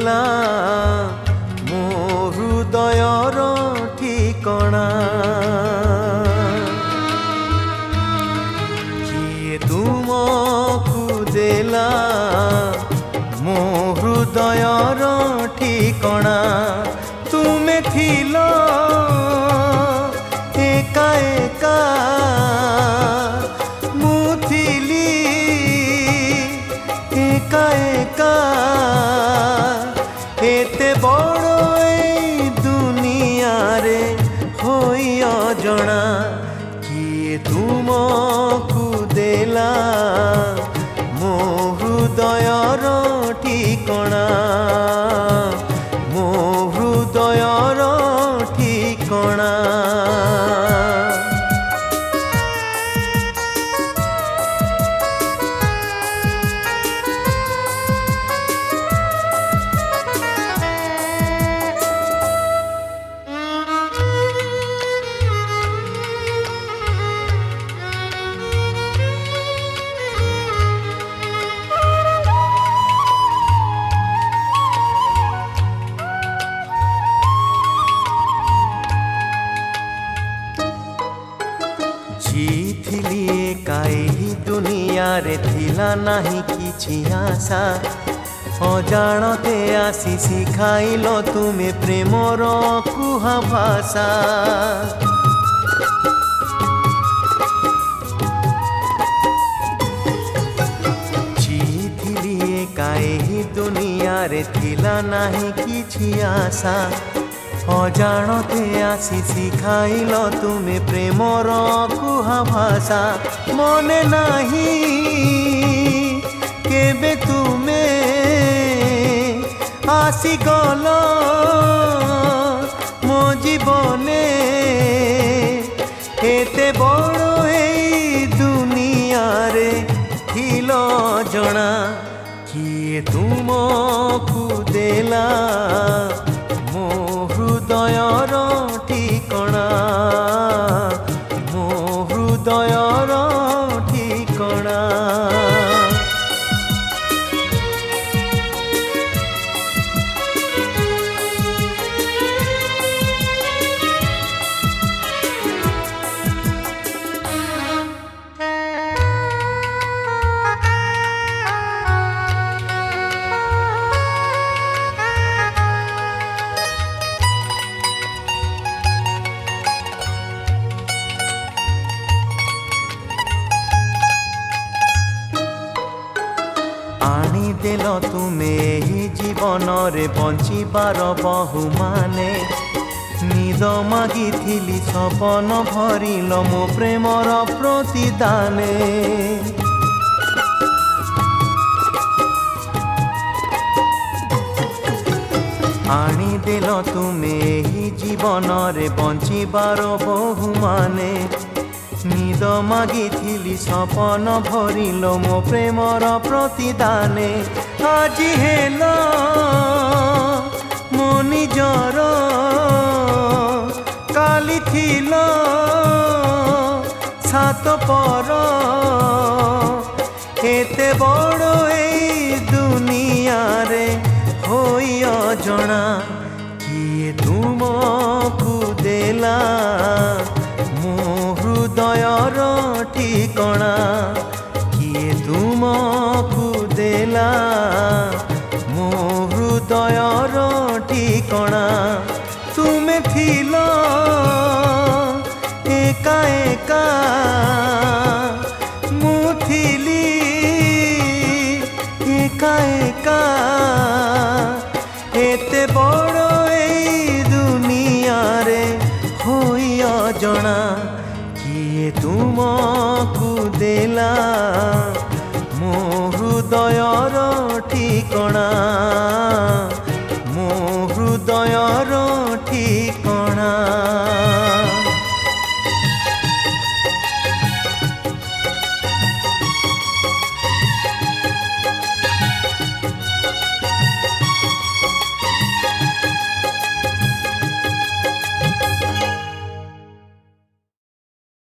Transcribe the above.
देला मो हृदयर ठिकणा किए तुमको देला मो हृदयर ठिकणा तुमे थिलो एका एका मु थिली एका एका एते बड़ ए दुनिया रे होई अजणा किए तुमको देला मो हृदयर ठिकणा मो हृदयर ठिकणा जीथिली एकाई दुनिया रे थिला नाही किछि आशा अजाणते आसी शिखाइल तुमे प्रेमर कुहा भाषा जीथिली एकाई दुनिया रे थिला नाही किछि आशा अजाणते आसी शिखाइल तुमे प्रेमर कुहा भाषा मने नाही केबे तुमे आसी गल मो जीवने एते बड़ ए दुनिया रे थिलो जणा किए तुमको देला मो हृदयर ठिकणा मो हृदयर ठिकणा आनी देल तुमे ही जीवन रे बंचिबार बहु माने निद मागिथिली सपन भरिल मो प्रेमर प्रतिदाने आनी देल तुमे ही जीवन रे बंचिबार बहु माने निद मागिथिली सपन भरिल मो प्रेमर प्रतिदाने आजि हेल मो निजर काली थिल सात पर एते बड़ ए दुनिया रे होई अजणा किए तुमको देला मो हृदयर ठिकणा किए तुमको देला मो हृदयर ठिकणा तुमे थिलो एका एका मु थिली एका एका एते बड़ ए दुनिया रे होई अजणा किए तुमको देला मो हृदयर ठिकणा मो हृदयर